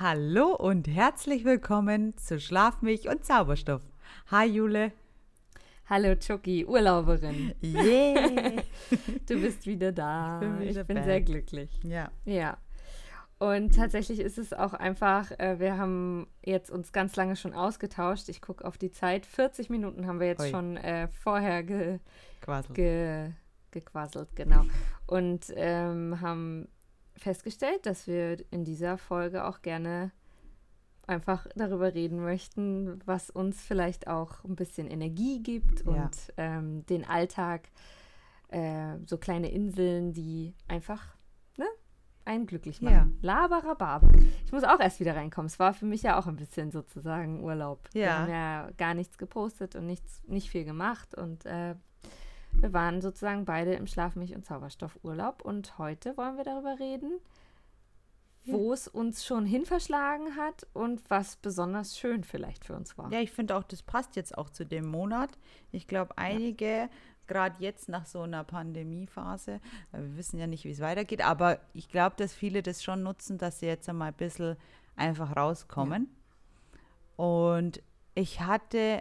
Hallo und herzlich willkommen zu Schlafmilch und Zauberstoff. Hi Jule. Hallo Chucky, Urlauberin. Yeah. Du bist wieder da. Ich bin sehr glücklich. Ja. Ja. Und tatsächlich ist es auch einfach, wir haben jetzt uns ganz lange schon ausgetauscht. Ich gucke auf die Zeit. 40 Minuten haben wir jetzt schon vorher gequasselt, genau. Und haben festgestellt, dass wir in dieser Folge auch gerne einfach darüber reden möchten, was uns vielleicht auch ein bisschen Energie gibt und den Alltag, so kleine Inseln, die einfach einen glücklich machen. Ja. Laberababer. Ich muss auch erst wieder reinkommen. Es war für mich ja auch ein bisschen sozusagen Urlaub. Ja. Wir haben ja gar nichts gepostet und nicht viel gemacht und wir waren sozusagen beide im Schlafmilch- und Zauberstoff-Urlaub und heute wollen wir darüber reden, wo es uns schon hin verschlagen hat und was besonders schön vielleicht für uns war. Ja, ich finde auch, das passt jetzt auch zu dem Monat. Ich glaube, einige, gerade jetzt nach so einer Pandemiephase, wir wissen ja nicht, wie es weitergeht, aber ich glaube, dass viele das schon nutzen, dass sie jetzt einmal ein bisschen einfach rauskommen. Ja. Und ich hatte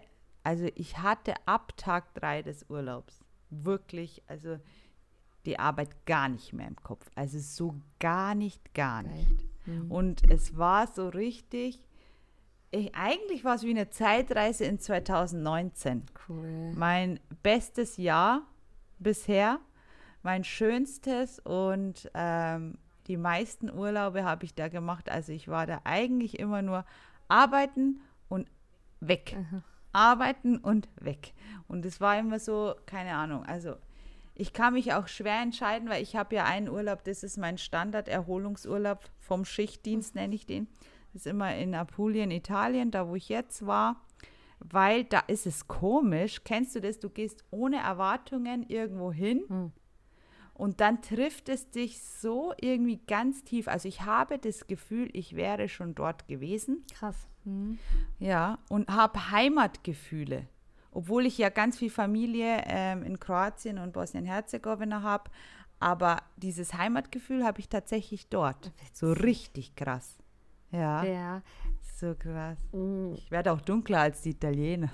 ab Tag 3 des Urlaubs wirklich, also die Arbeit gar nicht mehr im Kopf. Also so gar nicht. Mhm. Und es war so richtig, eigentlich war es wie eine Zeitreise in 2019. Cool. Mein bestes Jahr bisher, mein schönstes und die meisten Urlaube habe ich da gemacht. Also ich war da eigentlich immer nur arbeiten und weg. Aha. Arbeiten und weg. Und es war immer so, keine Ahnung, also ich kann mich auch schwer entscheiden, weil ich habe ja einen Urlaub, das ist mein Standard-Erholungsurlaub vom Schichtdienst, nenne ich den. Das ist immer in Apulien, Italien, da wo ich jetzt war, weil da ist es komisch. Kennst du das? Du gehst ohne Erwartungen irgendwo hin und dann trifft es dich so irgendwie ganz tief. Also ich habe das Gefühl, ich wäre schon dort gewesen. Krass. Mhm. Ja, und habe Heimatgefühle. Obwohl ich ja ganz viel Familie in Kroatien und Bosnien-Herzegowina habe. Aber dieses Heimatgefühl habe ich tatsächlich dort. So richtig krass. Ja. So krass. Ich werde auch dunkler als die Italiener.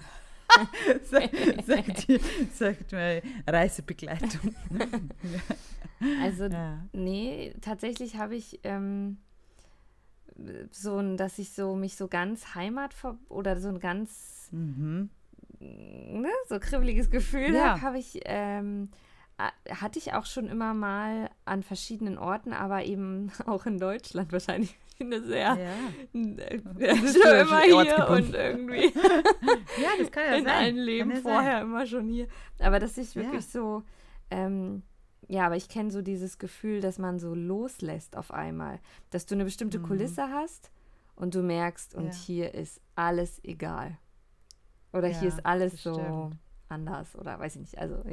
sagt mir Reisebegleitung. Also, nee, tatsächlich habe ich dass ich mich so ganz oder so ein ganz so kribbeliges Gefühl hatte ich auch schon immer mal an verschiedenen Orten, aber eben auch in Deutschland wahrscheinlich. Ich finde sehr schon immer hier und irgendwie ja, das kann ja in allen Leben vorher immer schon hier. Aber dass ich wirklich so aber ich kenne so dieses Gefühl, dass man so loslässt auf einmal, dass du eine bestimmte Kulisse hast und du merkst, und hier ist alles egal. Oder hier ist alles so anders oder weiß ich nicht. Also,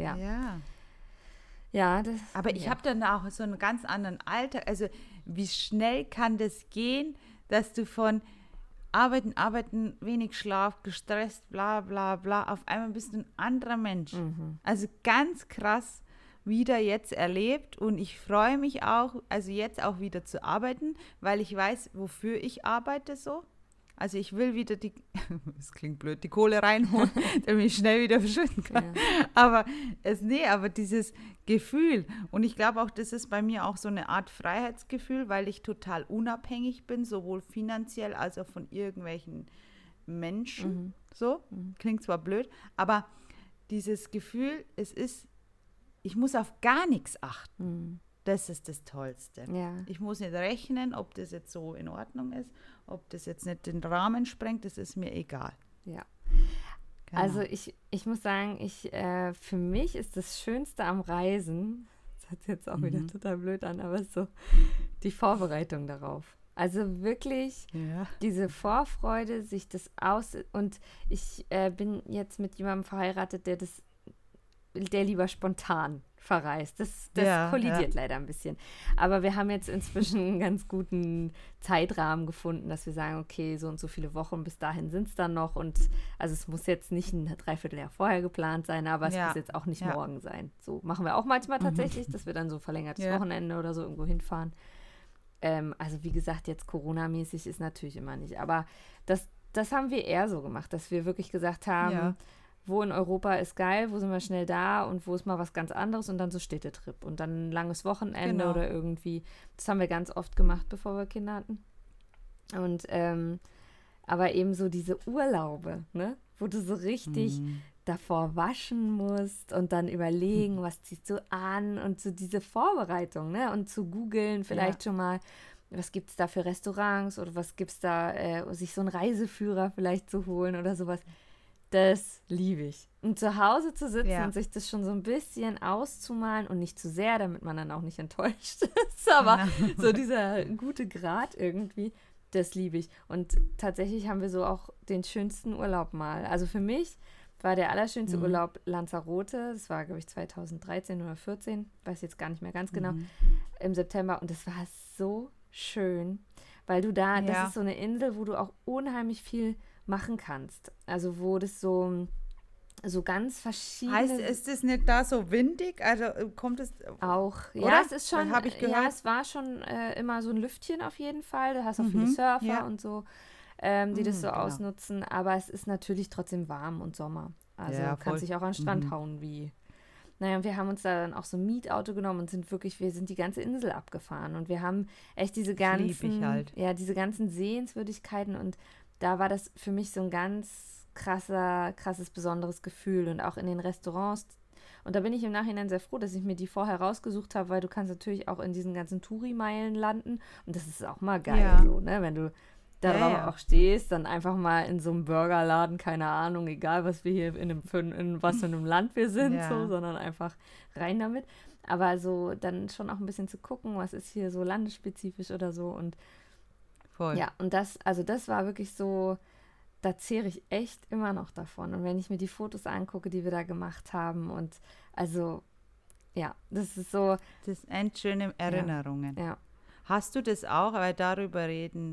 aber ich habe dann auch so einen ganz anderen Alltag. Also, wie schnell kann das gehen, dass du von Arbeiten, wenig Schlaf, gestresst, bla, bla, bla, auf einmal bist du ein anderer Mensch. Also, ganz krass wieder jetzt erlebt und ich freue mich auch, also jetzt auch wieder zu arbeiten, weil ich weiß, wofür ich arbeite so. Also ich will wieder das klingt blöd, die Kohle reinholen, damit ich schnell wieder verschwinden kann. Ja. Aber dieses Gefühl, und ich glaube auch, das ist bei mir auch so eine Art Freiheitsgefühl, weil ich total unabhängig bin, sowohl finanziell als auch von irgendwelchen Menschen. So, klingt zwar blöd, aber dieses Gefühl, ich muss auf gar nichts achten. Das ist das Tollste. Ja. Ich muss nicht rechnen, ob das jetzt so in Ordnung ist, ob das jetzt nicht den Rahmen sprengt, das ist mir egal. Ja. Genau. Also ich muss sagen, für mich ist das Schönste am Reisen, das hört sich jetzt auch wieder total blöd an, aber so die Vorbereitung darauf. Also wirklich diese Vorfreude, und ich bin jetzt mit jemandem verheiratet, der lieber spontan verreist. Das kollidiert leider ein bisschen. Aber wir haben jetzt inzwischen einen ganz guten Zeitrahmen gefunden, dass wir sagen, okay, so und so viele Wochen, bis dahin sind es dann noch. Und also es muss jetzt nicht ein Dreivierteljahr vorher geplant sein, aber es muss jetzt auch nicht morgen sein. So machen wir auch manchmal tatsächlich, dass wir dann so verlängertes Wochenende oder so irgendwo hinfahren. Also wie gesagt, jetzt Corona-mäßig ist natürlich immer nicht. Aber das haben wir eher so gemacht, dass wir wirklich gesagt haben, wo in Europa ist geil, wo sind wir schnell da und wo ist mal was ganz anderes und dann so Städtetrip und dann ein langes Wochenende oder irgendwie. Das haben wir ganz oft gemacht, bevor wir Kinder hatten. Und aber eben so diese Urlaube, ne? Wo du so richtig davor waschen musst und dann überlegen, was ziehst du an und so diese Vorbereitung, ne? Und zu googeln vielleicht schon mal, was gibt es da für Restaurants oder was gibt es da, sich so einen Reiseführer vielleicht zu holen oder sowas. Das liebe ich. Und zu Hause zu sitzen und sich das schon so ein bisschen auszumalen und nicht zu sehr, damit man dann auch nicht enttäuscht ist, aber so dieser gute Grad irgendwie, das liebe ich. Und tatsächlich haben wir so auch den schönsten Urlaub mal. Also für mich war der allerschönste Urlaub Lanzarote. Das war, glaube ich, 2013 oder 2014, weiß jetzt gar nicht mehr ganz genau, im September. Und das war so schön, weil du da, das ist so eine Insel, wo du auch unheimlich viel machen kannst. Also wo das so ganz verschiedene... Heißt, ist es nicht da so windig? Also kommt es... Auch, oder? Ja, es ist schon... Habe ich gehört. Ja, es war schon immer so ein Lüftchen auf jeden Fall. Du hast auch viele Surfer und so, die das so ausnutzen. Aber es ist natürlich trotzdem warm und Sommer. Also kannst dich auch an den Strand hauen wie... Naja, und wir haben uns da dann auch so ein Mietauto genommen und wir sind die ganze Insel abgefahren. Und wir haben echt diese ganzen Sehenswürdigkeiten und da war das für mich so ein ganz krasses, besonderes Gefühl und auch in den Restaurants. Und da bin ich im Nachhinein sehr froh, dass ich mir die vorher rausgesucht habe, weil du kannst natürlich auch in diesen ganzen Touri-Meilen landen und das ist auch mal geil, so, ne? Wenn du darauf auch stehst, dann einfach mal in so einem Burgerladen, keine Ahnung, egal was wir hier in was für einem Land wir sind, so, sondern einfach rein damit. Aber so dann schon auch ein bisschen zu gucken, was ist hier so landesspezifisch oder so und ja, und das war wirklich so, da zehre ich echt immer noch davon. Und wenn ich mir die Fotos angucke, die wir da gemacht haben und also, ja, das ist so. Das sind schöne Erinnerungen. Ja. Hast du das auch, weil darüber reden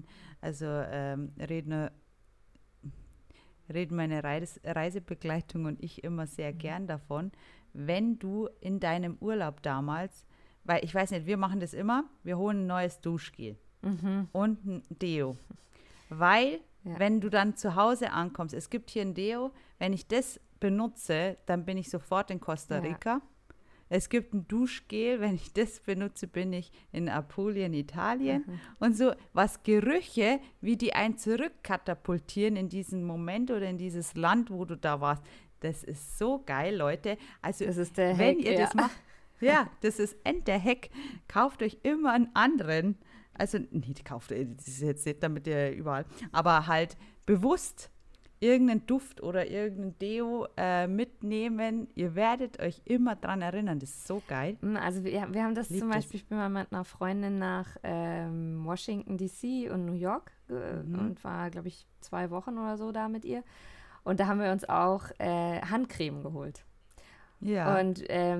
meine Reisebegleitung und ich immer sehr gern davon, wenn du in deinem Urlaub damals, weil ich weiß nicht, wir machen das immer, wir holen ein neues Duschgel. Und ein Deo. Weil, wenn du dann zu Hause ankommst, es gibt hier ein Deo, wenn ich das benutze, dann bin ich sofort in Costa Rica. Ja. Es gibt ein Duschgel, wenn ich das benutze, bin ich in Apulien, Italien. Und so, was Gerüche, wie die einen zurückkatapultieren in diesen Moment oder in dieses Land, wo du da warst. Das ist so geil, Leute. Also, das ist der wenn Hack, ihr das macht, das ist der Hack. Kauft euch immer einen anderen. Also, nicht kauft, das ist jetzt nicht damit ihr überall, aber halt bewusst irgendeinen Duft oder irgendein Deo mitnehmen. Ihr werdet euch immer dran erinnern. Das ist so geil. Also wir haben das zum Beispiel, ich bin mal mit einer Freundin nach Washington D.C. und New York und war, glaube ich, 2 Wochen oder so da mit ihr. Und da haben wir uns auch Handcreme geholt. Ja. Und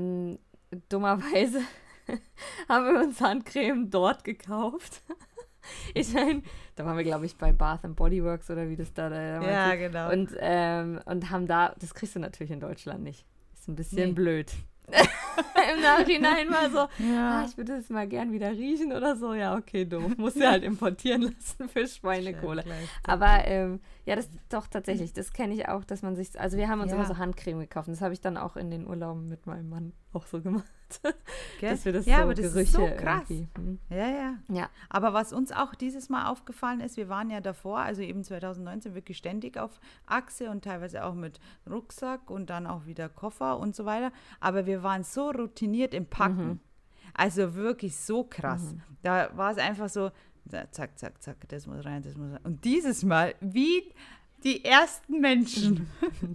dummerweise haben wir uns Handcreme dort gekauft. Ich meine, da waren wir, glaube ich, bei Bath & Body Works oder wie das da ja, genau. Und haben da, das kriegst du natürlich in Deutschland nicht. Ist ein bisschen blöd. Im Nachhinein mal so, ich würde das mal gern wieder riechen oder so. Ja, okay, doof. Musst du halt importieren lassen für Schweinekohle. Aber das doch tatsächlich, das kenne ich auch, dass man sich, also wir haben uns immer so Handcreme gekauft. Das habe ich dann auch in den Urlauben mit meinem Mann auch so gemacht. Dass wir das so aber das Gerüche ist so krass. Ja. Aber was uns auch dieses Mal aufgefallen ist, wir waren ja davor, also eben 2019 wirklich ständig auf Achse und teilweise auch mit Rucksack und dann auch wieder Koffer und so weiter. Aber wir waren so routiniert im Packen. Also wirklich so krass. Da war es einfach so, zack, zack, zack, das muss rein, das muss rein. Und dieses Mal, wie die ersten Menschen.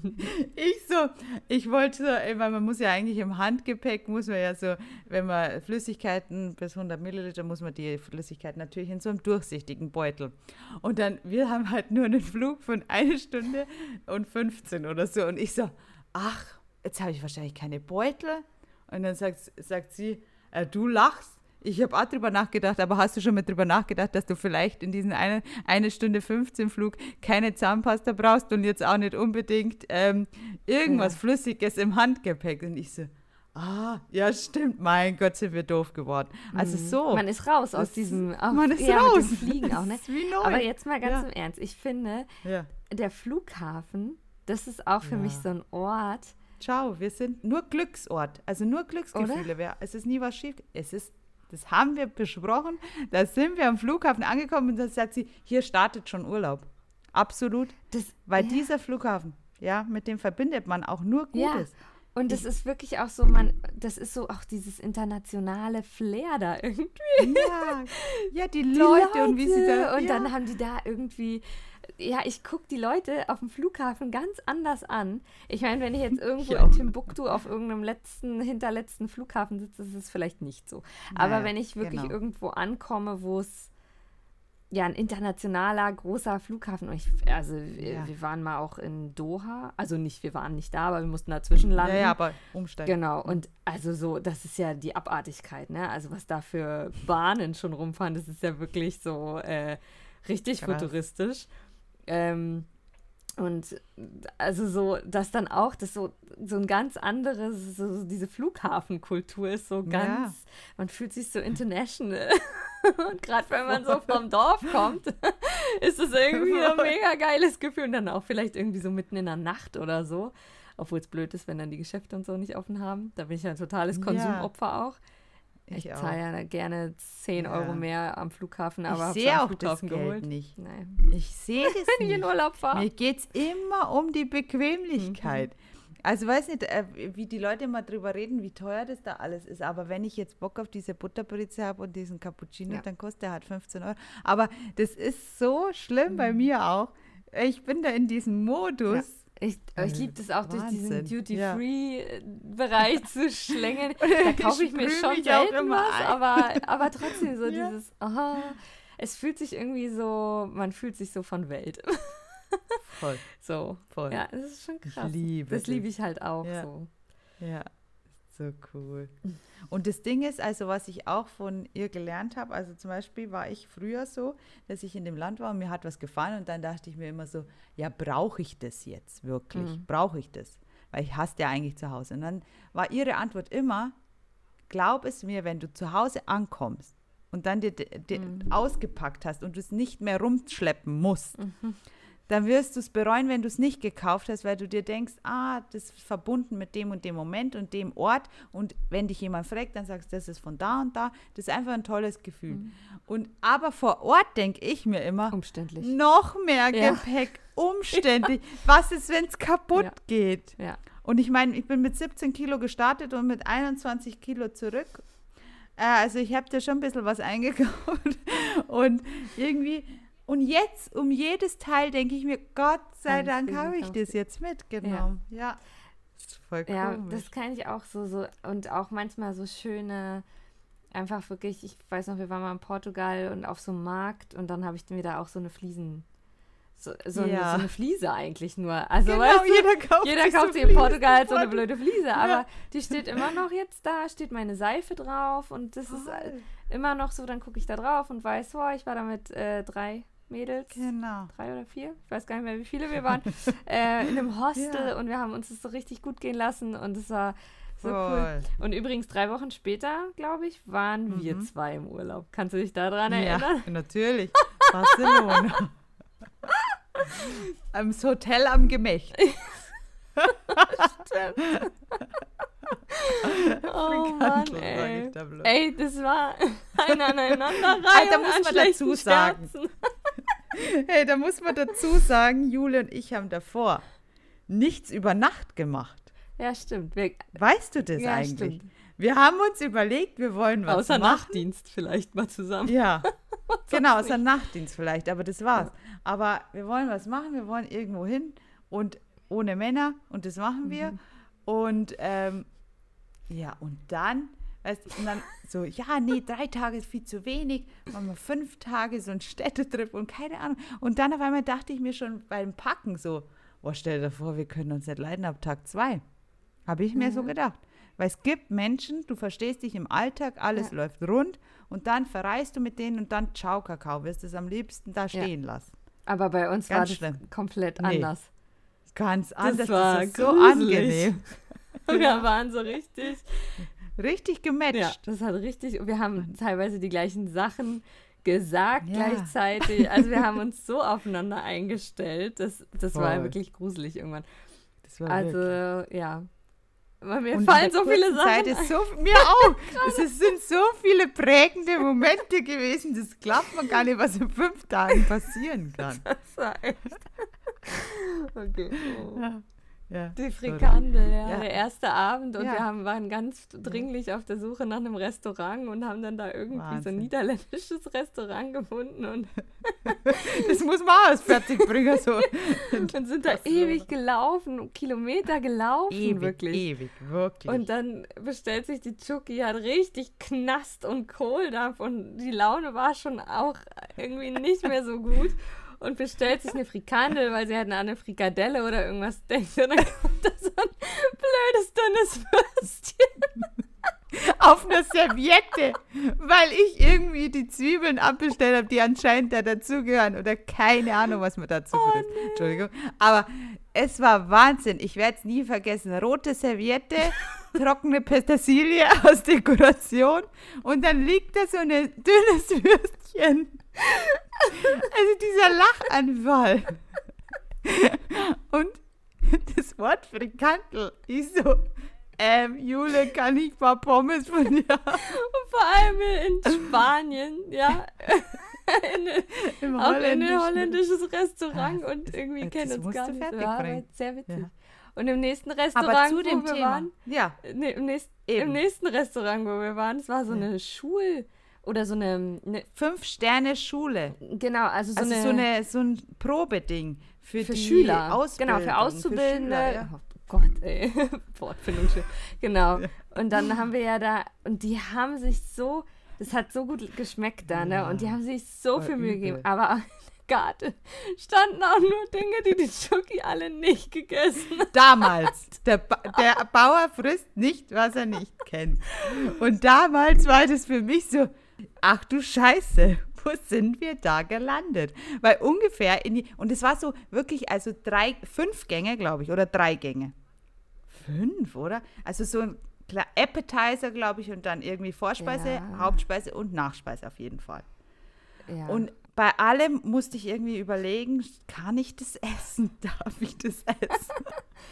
Ich wollte so, weil man muss ja eigentlich im Handgepäck, muss man ja so, wenn man Flüssigkeiten bis 100 Milliliter, muss man die Flüssigkeit natürlich in so einem durchsichtigen Beutel. Und dann, wir haben halt nur einen Flug von 1 Stunde und 15 oder so. Und ich so, ach, jetzt habe ich wahrscheinlich keine Beutel. Und dann sagt sie, du lachst. Ich habe auch drüber nachgedacht, aber hast du schon mal drüber nachgedacht, dass du vielleicht in diesen 1 Stunde 15 Flug keine Zahnpasta brauchst und jetzt auch nicht unbedingt irgendwas Flüssiges im Handgepäck? Und ich so, Ja, stimmt. Mein Gott, sind wir doof geworden. Also so. Man ist raus aus diesem man ist raus. Mit dem Fliegen auch, ne? Wie neu. Aber jetzt mal ganz im Ernst. Ich finde, der Flughafen, das ist auch für mich so ein Ort. Ciao, wir sind nur Glücksort. Also nur Glücksgefühle. Es ist nie was schief. Das haben wir besprochen. Da sind wir am Flughafen angekommen und da sagt sie, hier startet schon Urlaub. Absolut. Weil dieser Flughafen, mit dem verbindet man auch nur Gutes. Ja. Und das ist wirklich auch so, das ist so auch dieses internationale Flair da irgendwie. Ja, die Leute und wie sie da. Und dann haben die da irgendwie, ich gucke die Leute auf dem Flughafen ganz anders an. Ich meine, wenn ich jetzt irgendwo in Timbuktu auf irgendeinem hinterletzten Flughafen sitze, ist es vielleicht nicht so. Aber wenn ich wirklich irgendwo ankomme, wo es ein internationaler, großer Flughafen. Und wir waren mal auch in Doha. Also wir waren nicht da, aber wir mussten dazwischen landen. Ja, aber umsteigen. Genau. Und also so, das ist ja die Abartigkeit, ne? Also was da für Bahnen schon rumfahren, das ist ja wirklich so richtig futuristisch. Und also so, dass dann auch das so ein ganz anderes, so diese Flughafenkultur ist so ganz, man fühlt sich so international. Und gerade wenn man so vom Dorf kommt, ist das irgendwie ein mega geiles Gefühl. Und dann auch vielleicht irgendwie so mitten in der Nacht oder so. Obwohl es blöd ist, wenn dann die Geschäfte und so nicht offen haben. Da bin ich ja ein totales Konsumopfer auch. Ich zahle ja gerne 10 Euro mehr am Flughafen, aber habe es am Flughafen geholt. Nicht. Nein. Ich sehe das wenn ich in Urlaub fahre. Mir geht es immer um die Bequemlichkeit. Also weiß nicht, wie die Leute immer drüber reden, wie teuer das da alles ist. Aber wenn ich jetzt Bock auf diese Butterbrezel habe und diesen Cappuccino, dann kostet der halt 15 Euro. Aber das ist so schlimm bei mir auch. Ich bin da in diesem Modus. Ich liebe das auch, durch diesen Duty-Free-Bereich zu schlängeln. Da kaufe ich mir schon selten was, aber trotzdem so dieses, es fühlt sich irgendwie so, man fühlt sich so von Welt. Voll. So. Voll. Ja, das ist schon krass. Das liebe ich halt auch so. Ja, so cool. Und das Ding ist, also was ich auch von ihr gelernt habe, also zum Beispiel war ich früher so, dass ich in dem Land war und mir hat was gefallen und dann dachte ich mir immer so, ja, brauche ich das jetzt wirklich? Brauche ich das? Weil ich hasse ja eigentlich zu Hause. Und dann war ihre Antwort immer, glaub es mir, wenn du zu Hause ankommst und dann dir ausgepackt hast und du es nicht mehr rumschleppen musst, dann wirst du es bereuen, wenn du es nicht gekauft hast, weil du dir denkst, das ist verbunden mit dem und dem Moment und dem Ort. Und wenn dich jemand fragt, dann sagst du, das ist von da und da. Das ist einfach ein tolles Gefühl. Aber vor Ort denke ich mir immer, umständlich. Noch mehr Gepäck, umständlich. Was ist, wenn es kaputt geht? Ja. Und ich meine, ich bin mit 17 Kilo gestartet und mit 21 Kilo zurück. Also ich habe da schon ein bisschen was eingekauft. Und irgendwie... Und jetzt, um jedes Teil, denke ich mir, Gott sei Dank habe ich das jetzt mitgenommen. Ja. Das ist voll komisch. Ja, das kann ich auch so. Und auch manchmal so schöne, einfach wirklich, ich weiß noch, wir waren mal in Portugal und auf so einem Markt und dann habe ich mir da auch so eine Fliese eigentlich nur. Also, genau, weißt du, jeder kauft sie in Portugal halt so eine blöde Fliese, aber die steht immer noch jetzt da, steht meine Seife drauf und das ist immer noch so, dann gucke ich da drauf und weiß, ich war da mit 3 Mädels, 3 oder 4, ich weiß gar nicht mehr, wie viele wir waren, in einem Hostel und wir haben uns das so richtig gut gehen lassen und es war so cool. Und übrigens 3 Wochen später, glaube ich, waren wir 2 im Urlaub. Kannst du dich daran erinnern? Ja, natürlich. Barcelona. Das Hotel am Gemächt. Stimmt. Oh Mann, ey. Ey, das war eine Aneinanderreihung da muss man dazu sagen. Hey, da muss man dazu sagen, Jule und ich haben davor nichts über Nacht gemacht. Ja, stimmt. Weißt du das eigentlich? Stimmt. Wir haben uns überlegt, wir wollen was außer machen. Nachtdienst vielleicht mal zusammen. Ja, genau, außer Nachtdienst vielleicht, aber das war's. Ja. Aber wir wollen was machen, wir wollen irgendwo hin und ohne Männer und das machen wir. Und und dann, weißt du, und dann so, 3 Tage ist viel zu wenig, machen wir 5 Tage so einen Städtetrip und keine Ahnung. Und dann auf einmal dachte ich mir schon beim Packen so, stell dir vor, wir können uns nicht leiden ab Tag 2. Habe ich mir so gedacht. Weil es gibt Menschen, du verstehst dich im Alltag, alles läuft rund und dann verreist du mit denen und dann ciao Kakao, wirst es am liebsten da stehen lassen. Aber bei uns ganz war das komplett anders. Ganz anders, das war so angenehm. Wir waren so richtig gematcht. Ja, das hat richtig, wir haben teilweise die gleichen Sachen gesagt gleichzeitig. Also wir haben uns so aufeinander eingestellt. Das war wirklich gruselig irgendwann. Das war also, wirklich. ja. Weil mir fallen so viele Sachen ein. Mir auch. Es sind so viele prägende Momente gewesen. Das glaubt man gar nicht, was in 5 Tagen passieren kann. Das war echt. Okay. Oh. Ja, die Frikandel, der erste Abend und Ja. wir waren ganz dringlich auf der Suche nach einem Restaurant und haben dann da irgendwie so ein Wahnsinn. niederländisches Restaurant gefunden und Das muss man auch erst fertig bringen. So. sind da ewig gelaufen, Kilometer gelaufen, wirklich. Ewig, wirklich. Und dann bestellt sich die Chucky, hat richtig Knast und Kohldampf und die Laune war schon auch irgendwie nicht mehr so gut. Und bestellt sich eine Frikandel, weil sie halt an eine Frikadelle oder irgendwas denkt. Und dann kommt da so ein blödes, dünnes Würstchen. Auf einer Serviette, weil ich irgendwie die Zwiebeln abbestellt habe, die anscheinend da dazugehören oder keine Ahnung, was man dazu frisst. Nee. Entschuldigung. Aber es war Wahnsinn. Ich werde es nie vergessen. Rote Serviette, trockene Petersilie aus Dekoration und dann liegt da so ein dünnes Würstchen. Also dieser Lachanfall. Und das Wort Frikandel ist so, Jule, kann ich ein paar Pommes von dir haben? Und vor allem in Spanien, ja. In ein holländisches Restaurant und irgendwie kennen uns gar nicht. Ja, aber sehr witzig. Ja. Und im nächsten Restaurant, aber zu dem wo wir Thema. waren, Ja. im nächsten Restaurant, wo wir waren, es war so eine oder so eine 5-Sterne-Schule. Genau, also so ein Probeding für die Schüler. Ausbildung. Genau, für Auszubildende. Für Schüler, ja. Oh Gott, ey. Wortfindung. Genau. Ja. Und dann haben wir ja da, und die haben sich so, das hat so gut geschmeckt da, ne? Und die haben sich so viel Mühe gegeben. Aber in der Karte standen auch nur Dinge, die Chucky alle nicht gegessen hat. Damals. Der Bauer frisst nicht, was er nicht kennt. Und damals war das für mich so, ach du Scheiße, wo sind wir da gelandet? Weil ungefähr und es war so wirklich, also 5 Gänge, glaube ich, oder 3 Gänge. 5, oder? Also so ein Appetizer, glaube ich, und dann irgendwie Vorspeise, Hauptspeise und Nachspeise auf jeden Fall. Ja. Und bei allem musste ich irgendwie überlegen, kann ich das essen? Darf ich das essen?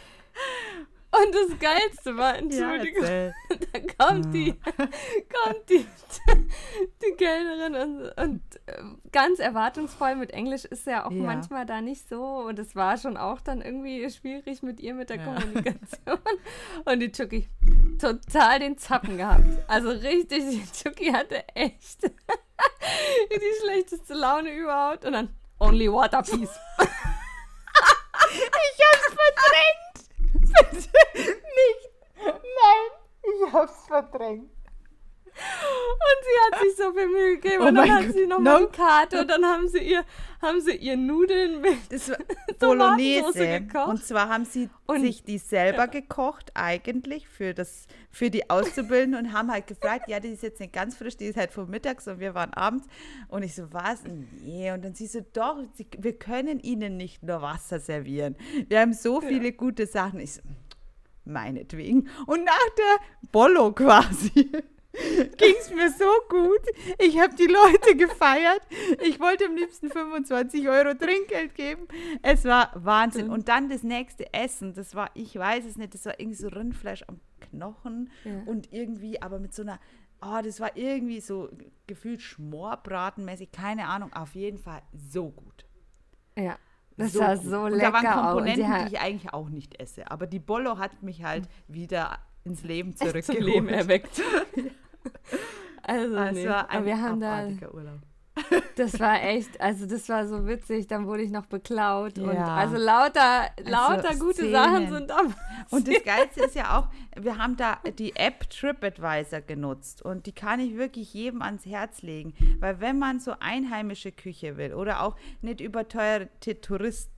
Und das Geilste war, Entschuldigung, da kommt die Kellnerin und ganz erwartungsvoll mit Englisch ist ja auch manchmal da nicht so und es war schon auch dann irgendwie schwierig mit ihr, mit der Kommunikation. Und die Chucky total den Zappen gehabt. Also richtig, die Chucky hatte echt die schlechteste Laune überhaupt und dann only water, please. Ich hab's verdrängt. Nicht. Nein, ich hab's verdrängt. Und sie hat sich so viel Mühe gegeben und dann hat sie nochmal die Karte und dann haben sie ihr Nudeln mit Bolognese gekocht. Und zwar haben sie sich die selber gekocht eigentlich für die Auszubildenden und haben halt gefragt, ja, die ist jetzt nicht ganz frisch, die ist halt von mittags und wir waren abends und ich so, was? Nee. Und dann sie so, doch, wir können ihnen nicht nur Wasser servieren. Wir haben so viele gute Sachen. Ich so, meinetwegen. Und nach der Bollo quasi ging es mir so gut. Ich habe die Leute gefeiert. Ich wollte am liebsten 25 € Trinkgeld geben. Es war Wahnsinn. Und dann das nächste Essen, das war, ich weiß es nicht, das war irgendwie so Rindfleisch am Knochen und irgendwie, aber mit so einer, das war irgendwie so gefühlt schmorbratenmäßig, keine Ahnung, auf jeden Fall so gut. Ja. Das sah so lecker aus. Und da waren Komponenten, die ich eigentlich auch nicht esse. Aber die Bollo hat mich halt wieder ins Leben zurückgeholt. Zum Leben erweckt. Also es war ein wir haben Urlaub. Das war echt, also das war so witzig, dann wurde ich noch beklaut und also lauter gute Szenen. Sachen sind da. Und das Geilste ist ja auch, wir haben da die App TripAdvisor genutzt und die kann ich wirklich jedem ans Herz legen, weil wenn man so einheimische Küche will oder auch nicht überteuerte Touristenküche,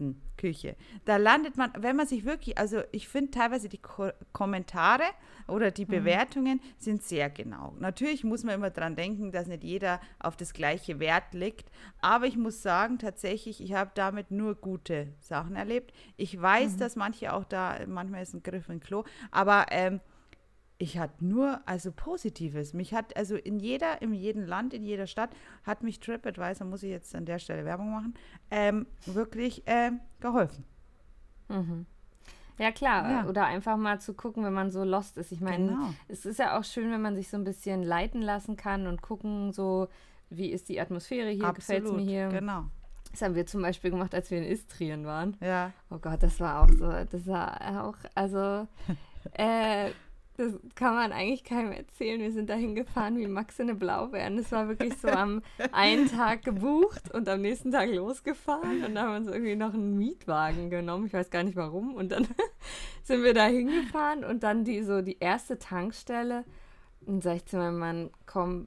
Küche. Da landet man, wenn man sich wirklich, also ich finde teilweise die Kommentare oder die Bewertungen sind sehr genau. Natürlich muss man immer dran denken, dass nicht jeder auf das gleiche Wert legt, aber ich muss sagen, tatsächlich, ich habe damit nur gute Sachen erlebt. Ich weiß, dass manche auch manchmal ist ein Griff in Klo, aber ich hatte nur, also Positives. Mich hat, also in jedem Land, in jeder Stadt, hat mich TripAdvisor, muss ich jetzt an der Stelle Werbung machen, wirklich geholfen. Mhm. Ja, klar. Ja. Oder einfach mal zu gucken, wenn man so lost ist. Ich meine, es ist ja auch schön, wenn man sich so ein bisschen leiten lassen kann und gucken, so, wie ist die Atmosphäre hier, gefällt es mir hier. Genau. Das haben wir zum Beispiel gemacht, als wir in Istrien waren. Ja. Oh Gott, das war auch, also, das kann man eigentlich keinem erzählen. Wir sind dahin gefahren wie Max in eine Blaubeeren. Das war wirklich so am einen Tag gebucht und am nächsten Tag losgefahren. Und dann haben wir uns irgendwie noch einen Mietwagen genommen. Ich weiß gar nicht warum. Und dann sind wir da hingefahren und dann die erste Tankstelle. Und sag ich zu meinem Mann, komm,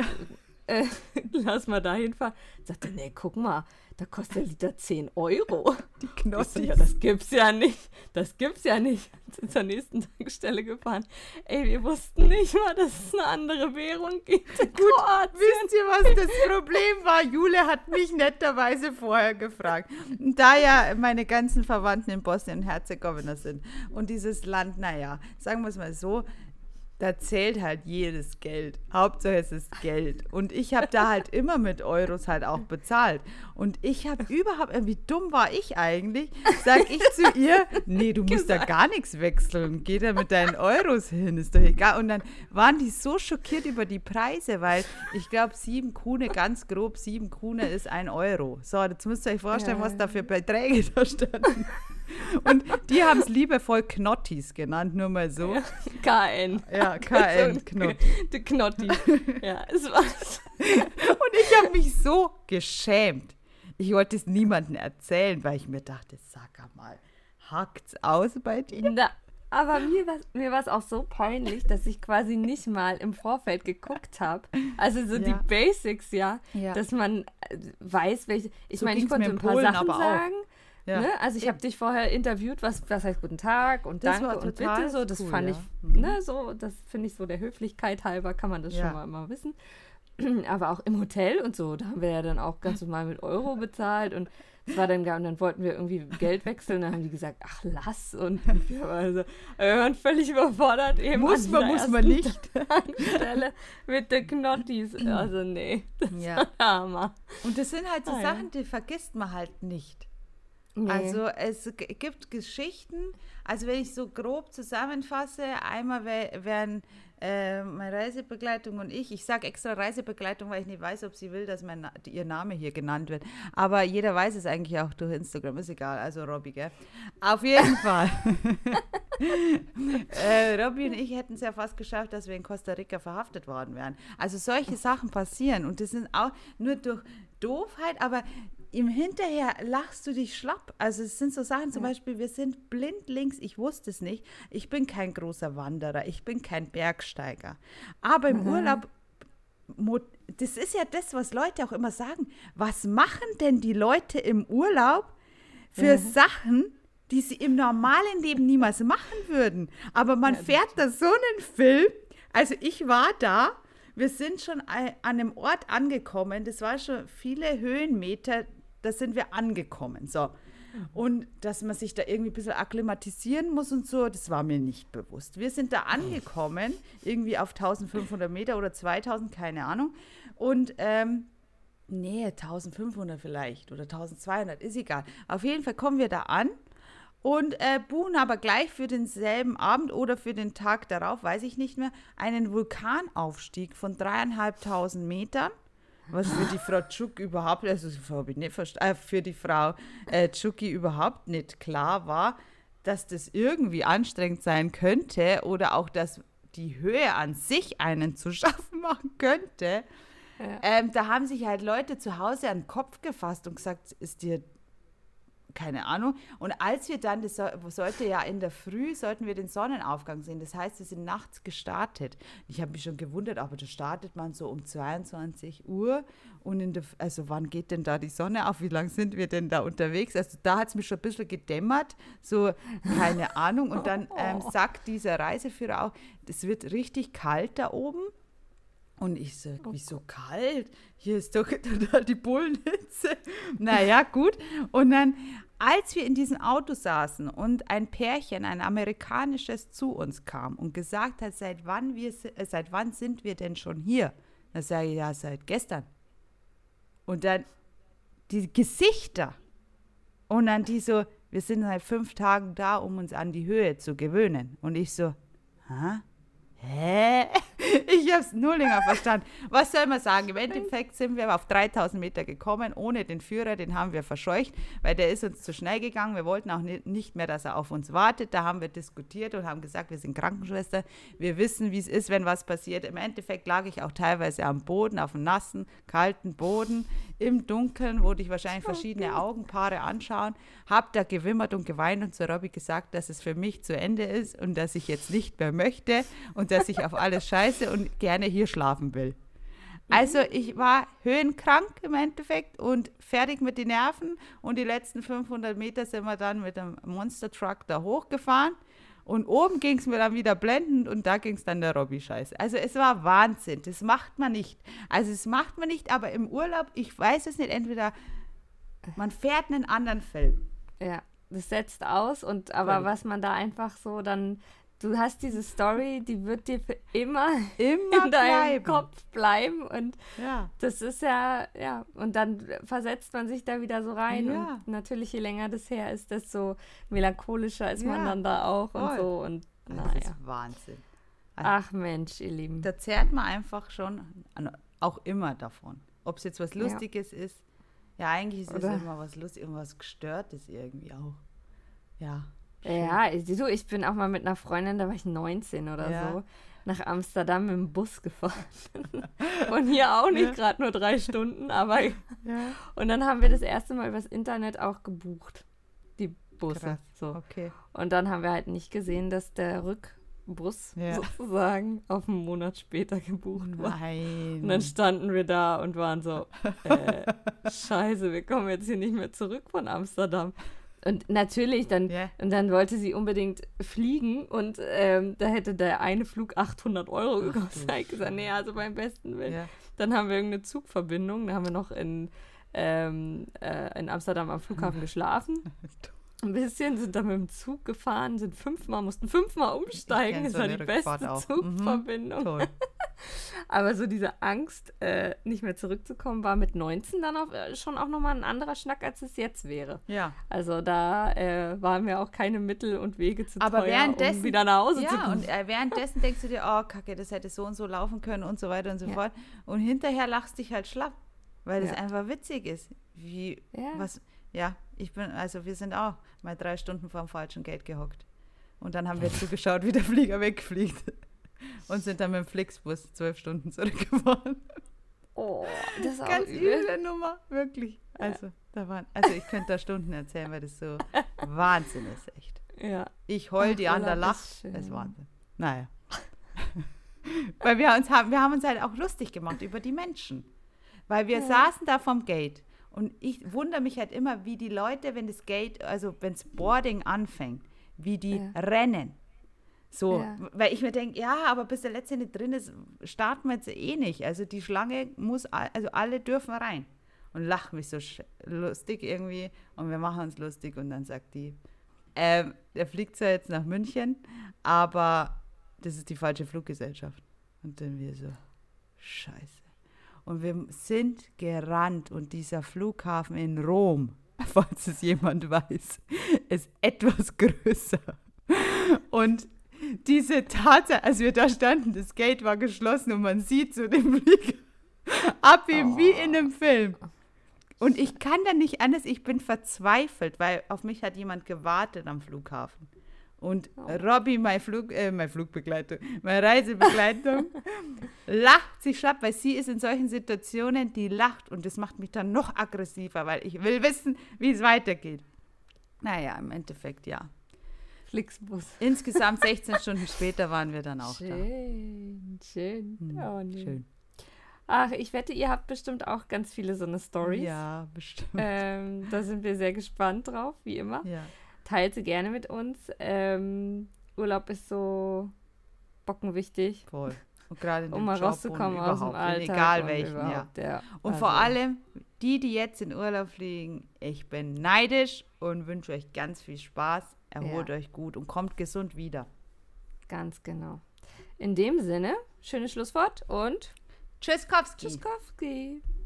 lass mal da hinfahren. Sagte, nee, guck mal, da kostet der Liter 10 €. Die Knossis. Ja, das gibt's ja nicht. Sind zur nächsten Tankstelle gefahren. Ey, wir wussten nicht mal, dass es eine andere Währung gibt. Gut, wisst ihr, was das Problem war? Jule hat mich netterweise vorher gefragt. Da ja meine ganzen Verwandten in Bosnien und Herzegowina sind und dieses Land, naja, sagen wir es mal so, da zählt halt jedes Geld. Hauptsache es ist Geld. Und ich habe da halt immer mit Euros halt auch bezahlt. Und ich habe wie dumm war ich eigentlich, sag ich zu ihr, nee, du musst da gar nichts wechseln. Geh da mit deinen Euros hin, ist doch egal. Und dann waren die so schockiert über die Preise, weil ich glaube 7 Kune, ganz grob 7 Kune ist 1 €. So, jetzt müsst ihr euch vorstellen, was da für Beträge da standen. Und die haben es liebevoll Knottis genannt, nur mal so. Ja, KN. Ja, KN, Knotti. Die Knotti. Ja, es war's. Und ich habe mich so geschämt. Ich wollte es niemandem erzählen, weil ich mir dachte, sag mal, hackt's aus bei dir? Na, aber mir war es auch so peinlich, dass ich quasi nicht mal im Vorfeld geguckt habe. Also so die Basics, dass man weiß, welche. Ich meine, ich konnte ein paar Sachen sagen. Ja. Ne? Also ich habe dich vorher interviewt, was heißt guten Tag und das danke und bitte, so, das cool, fand ich, so, das finde ich so der Höflichkeit halber, kann man das schon mal immer wissen. Aber auch im Hotel und so, da haben wir ja dann auch ganz normal mit Euro bezahlt und das war dann und dann wollten wir irgendwie Geld wechseln, dann haben die gesagt, ach lass und wir waren völlig überfordert eben. Muss man nicht. Tankstelle mit den Knottis, also nee, das war Hammer. Und das sind halt so Sachen, die vergisst man halt nicht. Nee. Also es gibt Geschichten, also wenn ich so grob zusammenfasse, einmal wären meine Reisebegleitung und ich sage extra Reisebegleitung, weil ich nicht weiß, ob sie will, dass ihr Name hier genannt wird, aber jeder weiß es eigentlich auch durch Instagram, ist egal, also Robby, gell? Auf jeden Fall. Robby und ich hätten es ja fast geschafft, dass wir in Costa Rica verhaftet worden wären. Also solche Sachen passieren und das sind auch nur durch Doofheit, aber im Hinterher lachst du dich schlapp. Also es sind so Sachen, zum Beispiel, wir sind blindlings, ich wusste es nicht, ich bin kein großer Wanderer, ich bin kein Bergsteiger. Aber im Urlaub, das ist ja das, was Leute auch immer sagen, was machen denn die Leute im Urlaub für Sachen, die sie im normalen Leben niemals machen würden? Aber man fährt da so einen Film, also ich war da, wir sind schon an einem Ort angekommen, das war schon viele Höhenmeter, da sind wir angekommen, so. Und dass man sich da irgendwie ein bisschen akklimatisieren muss und so, das war mir nicht bewusst. Wir sind da angekommen, irgendwie auf 1500 Meter oder 2000, keine Ahnung. Und, 1500 vielleicht oder 1200, ist egal. Auf jeden Fall kommen wir da an und buchen aber gleich für denselben Abend oder für den Tag darauf, weiß ich nicht mehr, einen Vulkanaufstieg von 3500 Metern. Was für die Frau Tschuk überhaupt, also für die Frau Tschuki überhaupt nicht klar war, dass das irgendwie anstrengend sein könnte oder auch, dass die Höhe an sich einen zu schaffen machen könnte. Ja. Da haben sich halt Leute zu Hause an den Kopf gefasst und gesagt, keine Ahnung. Und als wir dann, das sollte ja in der Früh, sollten wir den Sonnenaufgang sehen. Das heißt, wir sind nachts gestartet. Ich habe mich schon gewundert, aber da startet man so um 22 Uhr. Und also wann geht denn da die Sonne auf? Wie lange sind wir denn da unterwegs? Also da hat es mich schon ein bisschen gedämmert. So, keine Ahnung. Und dann sagt dieser Reiseführer auch, es wird richtig kalt da oben. Und ich so, wieso kalt? Hier ist doch total die Bullenhitze. Naja, gut. Und dann, als wir in diesem Auto saßen und ein Pärchen, ein amerikanisches, zu uns kam und gesagt hat, seit wann sind wir denn schon hier? Da sage ich, ja, seit gestern. Und dann die Gesichter. Und dann die so, wir sind seit 5 Tagen da, um uns an die Höhe zu gewöhnen. Und ich so, hä? Ich habe es nur länger verstanden. Was soll man sagen? Im Endeffekt sind wir auf 3000 Meter gekommen, ohne den Führer, den haben wir verscheucht, weil der ist uns zu schnell gegangen. Wir wollten auch nicht mehr, dass er auf uns wartet. Da haben wir diskutiert und haben gesagt, wir sind Krankenschwester. Wir wissen, wie es ist, wenn was passiert. Im Endeffekt lag ich auch teilweise am Boden, auf dem nassen, kalten Boden, im Dunkeln, wo dich wahrscheinlich verschiedene Augenpaare anschauen. Hab da gewimmert und geweint und zu Robby gesagt, dass es für mich zu Ende ist und dass ich jetzt nicht mehr möchte und dass ich auf alles scheiße und gerne hier schlafen will. Also ich war höhenkrank im Endeffekt und fertig mit den Nerven und die letzten 500 Meter sind wir dann mit dem Monster Truck da hochgefahren und oben ging es mir dann wieder blendend und da ging es dann der Robby scheiße. Also es war Wahnsinn, das macht man nicht. Also es macht man nicht, aber im Urlaub, ich weiß es nicht, entweder man fährt einen anderen Film. Ja, das setzt aus aber was man da einfach so dann, du hast diese Story, die wird dir für immer in deinem Kopf bleiben und das ist ja, und dann versetzt man sich da wieder so rein und natürlich, je länger das her ist, desto melancholischer ist man dann da auch und so und das ist Wahnsinn. Also, ach Mensch, ihr Lieben. Da zehrt man einfach schon auch immer davon. Ob es jetzt was Lustiges ist, ja, eigentlich ist es immer was Lustiges, irgendwas Gestörtes irgendwie auch. Ja. Ja, ich bin auch mal mit einer Freundin, da war ich 19 oder so, nach Amsterdam mit dem Bus gefahren. Und hier auch nicht gerade nur 3 Stunden, aber und dann haben wir das erste Mal übers Internet auch gebucht, die Busse. Krass. So. Okay. Und dann haben wir halt nicht gesehen, dass der Rückbus sozusagen auf einen Monat später gebucht war. Nein. Und dann standen wir da und waren so, scheiße, wir kommen jetzt hier nicht mehr zurück von Amsterdam. Und natürlich, und dann wollte sie unbedingt fliegen und da hätte der eine Flug 800 € gekostet. Ich gesagt, nee, also beim besten Willen. Ja. Dann haben wir irgendeine Zugverbindung, da haben wir noch in Amsterdam am Flughafen geschlafen. Ein bisschen, sind dann mit dem Zug gefahren, mussten 5-mal umsteigen. Das war die beste Zugverbindung. Toll. Aber so diese Angst, nicht mehr zurückzukommen, war mit 19 dann schon auch nochmal ein anderer Schnack, als es jetzt wäre. Ja. Also da waren mir auch keine Mittel und Wege zu teuer, um wieder nach Hause zu kommen. Ja, und währenddessen denkst du dir, oh Kacke, das hätte so und so laufen können und so weiter und so fort. Und hinterher lachst dich halt schlapp, weil das einfach witzig ist. Wir sind auch mal 3 Stunden vor dem falschen Gate gehockt. Und dann haben wir zugeschaut, wie der Flieger wegfliegt. Und sind dann mit dem Flixbus 12 Stunden zurückgefahren. Oh, das ist auch ganz üble Nummer, wirklich. Also, ich könnte da Stunden erzählen, weil das so Wahnsinn ist, echt. Ja. Ich heul, die anderen lacht. Das ist Wahnsinn. Naja. Weil wir haben uns halt auch lustig gemacht über die Menschen. Weil wir saßen da vom Gate. Und ich wundere mich halt immer, wie die Leute, wenn das Boarding anfängt, wie die rennen. So, weil ich mir denke, aber bis der Letzte nicht drin ist, starten wir jetzt nicht. Also die Schlange alle dürfen rein. Und lachen mich so lustig irgendwie und wir machen uns lustig und dann sagt die, der fliegt zwar jetzt nach München, aber das ist die falsche Fluggesellschaft. Und dann wir so, scheiße. Und wir sind gerannt und dieser Flughafen in Rom, falls es jemand weiß, ist etwas größer. Und diese Tatsache, als wir da standen, das Gate war geschlossen und man sieht so den Flieger abheben wie in einem Film. Und ich kann da nicht anders, ich bin verzweifelt, weil auf mich hat jemand gewartet am Flughafen. Und Robby, meine Reisebegleitung, lacht sich schlapp, weil sie ist in solchen Situationen, die lacht und das macht mich dann noch aggressiver, weil ich will wissen, wie es weitergeht. Naja, im Endeffekt ja. Flixbus. Insgesamt 16 Stunden später waren wir dann auch schön, da. Schön. Oh, nee. Schön. Ach, ich wette, ihr habt bestimmt auch ganz viele so eine Storys. Ja, bestimmt. Da sind wir sehr gespannt drauf, wie immer. Ja. Teilt sie gerne mit uns. Urlaub ist so bockenwichtig. Voll. Und gerade in dem Um mal Job rauszukommen und aus dem überhaupt, Alltag. egal und welchen, ja. überhaupt, ja. Und Also, vor allem, die jetzt in Urlaub fliegen, ich bin neidisch und wünsche euch ganz viel Spaß. Erholt euch gut und kommt gesund wieder. Ganz genau. In dem Sinne, schönes Schlusswort und Tschüsskowski. Tschüsskowski.